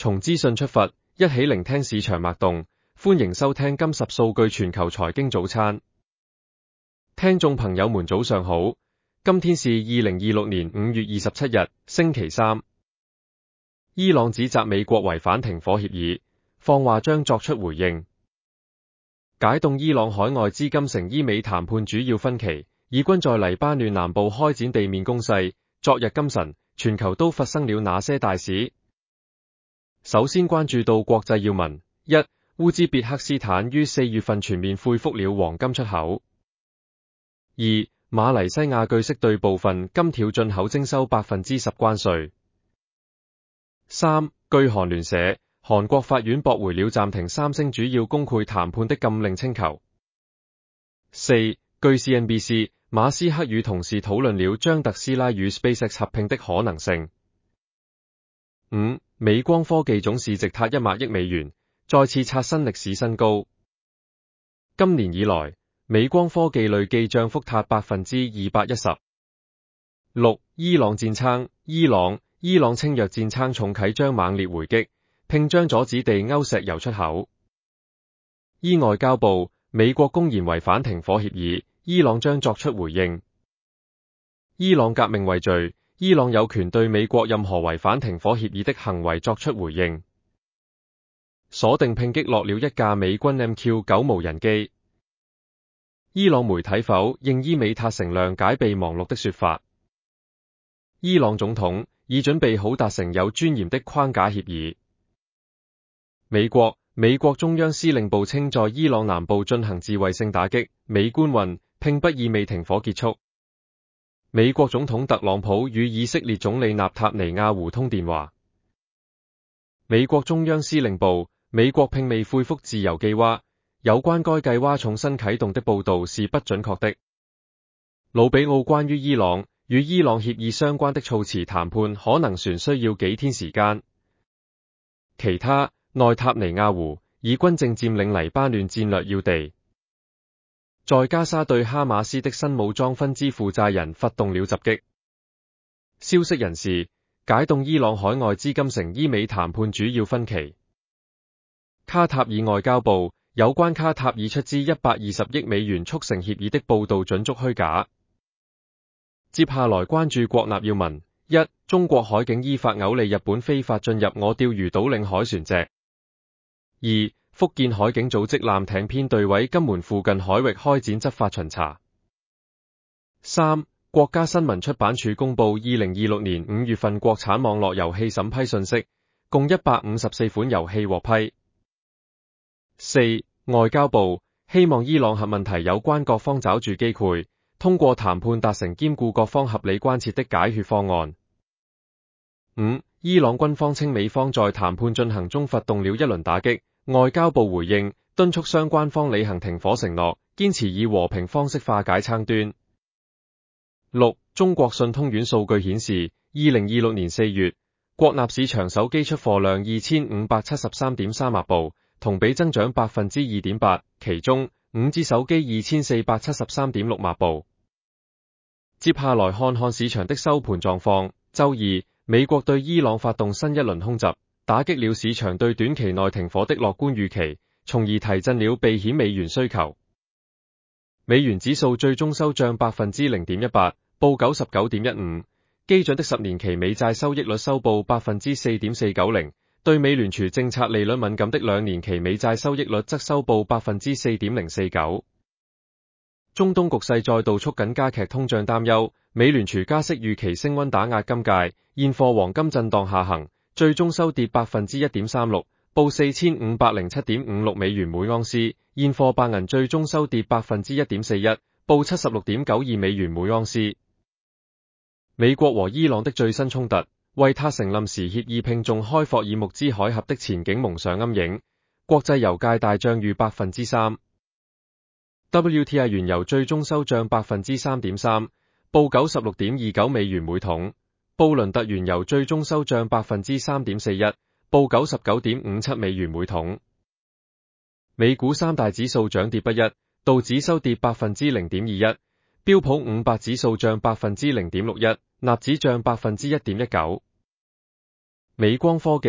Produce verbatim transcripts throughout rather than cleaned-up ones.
從資訊出發，一起聆聽市場脈動。歡迎收聽今十數據全球財經早餐。聽眾朋友們早上好，今天是二零二六年五月二十七日，星期三。伊朗指責美國違反停火協議，放話將作出回應。解凍伊朗海外資金城伊美談判主要分歧，以軍在黎巴嫩南部開展地面攻勢。昨日今晨，全球都發生了哪些大事？首先關注到國際要聞：一、烏茲別克斯坦於四月份全面恢復了黃金出口；二、馬來西亞據悉對部分金條進口徵收百分之十關稅；三、據韓聯社，韓國法院駁回了暫停三星主要公潰談判的禁令請求；四、據 C N B C， 馬斯克與同事討論了將特斯拉與 SpaceX 合併的可能性；五、美光科技總市值達一萬億美元，再次刷新歷史新高。今年以來，美光科技累計漲幅達百分之二百一十。六、伊朗戰撐，伊朗伊朗稱若戰撐重啟將猛烈回擊，並將阻止地歐石油出口。伊外交部，美國公然違反停火協議，伊朗將作出回應。伊朗革命畏罪，伊朗有權對美國任何違反停火協議的行為作出回應。鎖定並擊落了一架美軍 M Q 九 無人機。伊朗媒體否認伊美達成諒解備忘錄的說法。伊朗總統已準備好達成有尊嚴的框架協議。美國美國中央司令部稱，在伊朗南部進行自衛性打擊，美官運並不意味停火結束。美國總統特朗普與以色列總理納塔尼亞胡通電話。美國中央司令部，美國並未恢復自由計劃，有關該計劃重新啟動的報道是不準確的。魯比奧關於伊朗與伊朗協議相關的措辭談判可能船需要幾天時間。其他，內塔尼亞胡，以軍正佔領黎巴嫩戰略要地。在加沙對哈馬斯的新武裝分支負責人發動了襲擊。消息人士，解凍伊朗海外資金城伊美談判主要分歧。卡塔爾外交部，有關卡塔爾出資一百二十億美元促成協議的報道準屬虛假。接下來關注國內要聞：一、中國海警依法誘離日本非法進入我釣魚島領海船隻；二、福建海警組織艦艇編隊位金門附近海域開展執法巡查；三、國家新聞出版署公布二零二六年五月份國產網絡遊戲審批信息，共一百五十四款遊戲獲批。四、外交部，希望伊朗核問題有關各方抓住機會，通過談判達成兼顧各方合理關切的解決方案。五、伊朗軍方稱美方在談判進行中發動了一輪打擊，外交部回應，敦促相關方履行停火承諾，堅持以和平方式化解爭端。六、中國信通院數據顯示，二零二六年四月，國內市場手機出貨量二千五百七十三點三萬部，同比增長百分之二點八，其中五 G 手機二千四百七十三點六萬部。接下來看看市場的收盤狀況。周二，美國對伊朗發動新一輪空襲，打擊了市場對短期內停火的樂觀預期，從而提振了避險美元需求。美元指數最終收漲百分之零點一八，報九十九點一五。基準的十年期美債收益率收報百分之四點四九零。對美聯儲政策利率敏感的兩年期美債收益率則收報百分之四點零四九。中東局勢再度促緊加劇通脹擔憂，美聯儲加息預期升溫打壓金價，現貨黃金震盪下行，最終收跌百分之一點三六，報四千五百零七點五六美元每盎司。現貨白銀最終收跌百分之一點四一，報七十六點九二美元每盎司。美國和伊朗的最新衝突，為達成臨時協議並重開霍爾木茲海峽的前景蒙上陰影，國際油價大漲逾百分之三。W T I 原油最終收漲百分之三點三，報九十六點二九美元每桶。布倫特原油最終收漲百分之三點四一，報九十九點五七美元每桶。美股三大指數漲跌不一，道指收跌百分之零點二一，標普五百指數漲百分之零點六一，納指漲百分之一點一九。美光科技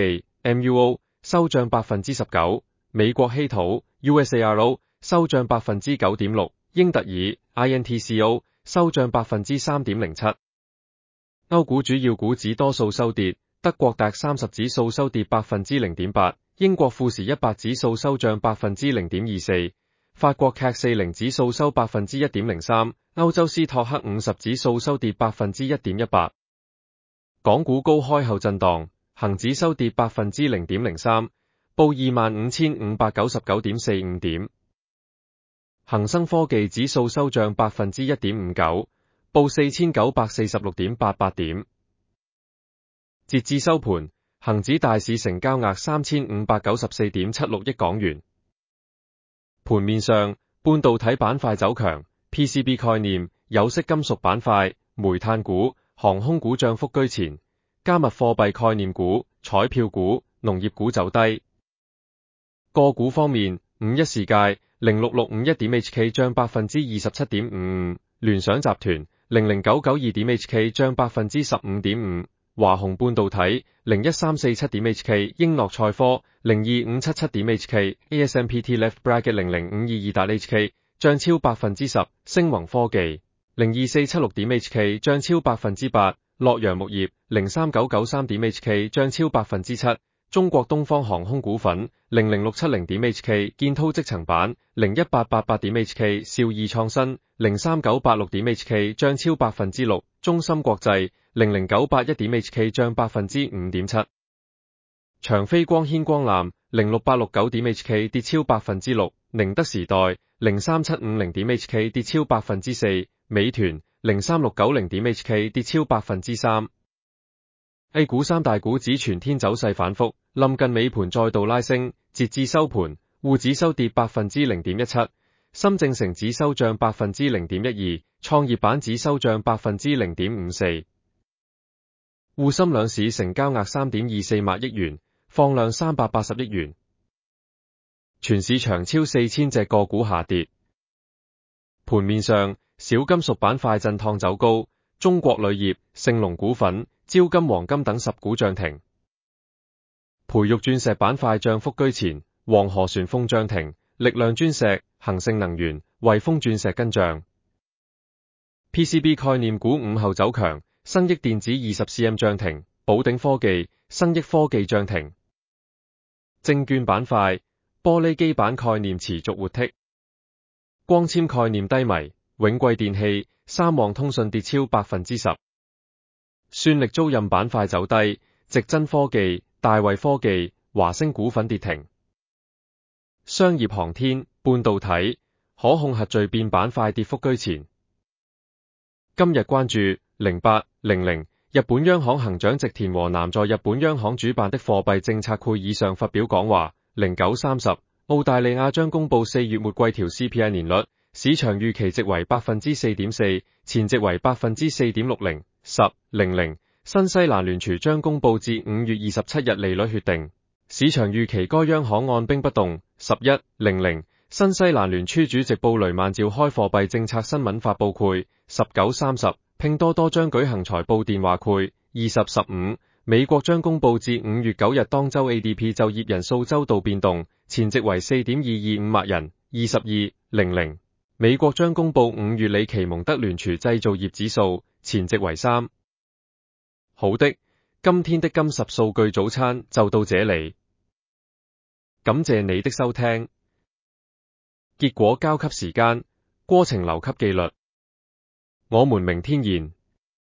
M U O 收漲百分之十九，美國稀土 U S A R O 收漲百分之九點六，英特爾 I N T C O 收漲百分之三點零七。歐股主要股指多數收跌，德國達三十指數收跌百分之零點八，英國富時一百指數收漲百分之零點二四，法國 C A C 四十指數收百分之一點零三，歐洲斯托克五十指數收跌百分之一點一八。港股高開後震盪，恒指收跌百分之零點零三，報二萬五千五百九十九點四五點。恒生科技指數收漲百分之一點五九，報四千九百四十六點八八點。截至收盤，恒指大市成交額三千五百九十四點七六億港元。盤面上，半導體板塊走強 ，P C B 概念、有色金屬板塊、煤炭股、航空股漲幅居前，加密貨幣概念股、彩票股、農業股走低。個股方面，五一世界零六六五一點 H K 漲百分之二十七點五五，聯想集團零零九九二點 H K 漲百分之十五點五。華虹半導體零一三四七點 H K， 英諾賽科零二五七七點 H K，A S M P T Left Bracket 零零五二二達 H K 漲超百分之十，星宏科技零二四七六點 H K 漲超百分之八，洛陽木業零三九九三點 H K 漲超百分之七，中國東方航空股份零零六七零點 H K， 建滔積層板零一八八八點 H K， 兆易創新零三九八六點 H K 漲超百分之六，中芯國際零零九八一點 H K 漲百分之五點七，長飛光纖光纜零六八六九點 H K 跌超百分之六，寧德時代零三七五零點 H K 跌超百分之四，美團零三六九零點 H K 跌超百分之三。A 股三大股指全天走勢反覆，臨近尾盤再度拉升，截至收盤，滬指收跌百分之零點一七，深證成指收漲百分之零點一二，創業板指收漲百分之零點五四。滬深兩市成交額三點二四萬億元，放量三百八十億元。全市場超四千隻個股下跌。盤面上，小金屬板塊震盪走高，中國鋁業、盛隆股份、招金黃金等十股漲停。培育鑽石板塊漲幅居前，黃河旋風漲停，力量鑽石、恒盛能源、惠豐鑽石跟漲。P C B 概念股午後走強。新億電子二十 C M 漲停，寶鼎科技、新益科技漲停。證券板塊，玻璃基板概念持續活剔，光纖概念低迷，永貴電器、三旺通訊跌超百分之十。算力租賃板塊走低，直真科技、大衛科技、華星股份跌停。商業航天、半導體、可控核聚變板塊跌幅居前。今日關注零八零零日本央行行長植田和男在日本央行主辦的貨幣政策會議上發表講話。零九三十澳大利亞將公布四月末季調 C P I 年率，市場預期值為百分之四點四，前值為百分之四點六零。十零零新西蘭聯儲將公布至五月二十七日利率決定，市場預期該央行按兵不動。十一零零新西蘭聯儲主席布雷曼召開貨幣政策新聞發佈會。十九三十拼多多將舉行財報電話會。二十十五美國將公布至五月九日當周 A D P 就業人數周度變動，前值為 四點二二五萬人。二十二零零美國將公布五月里奇蒙德聯儲製造業指數，前值為三。好的，今天的金十數據早餐就到這裡，感謝你的收聽。結果交給時間，過程留給紀律。我們明天見。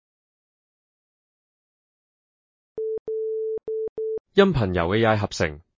音頻由 A I 合成。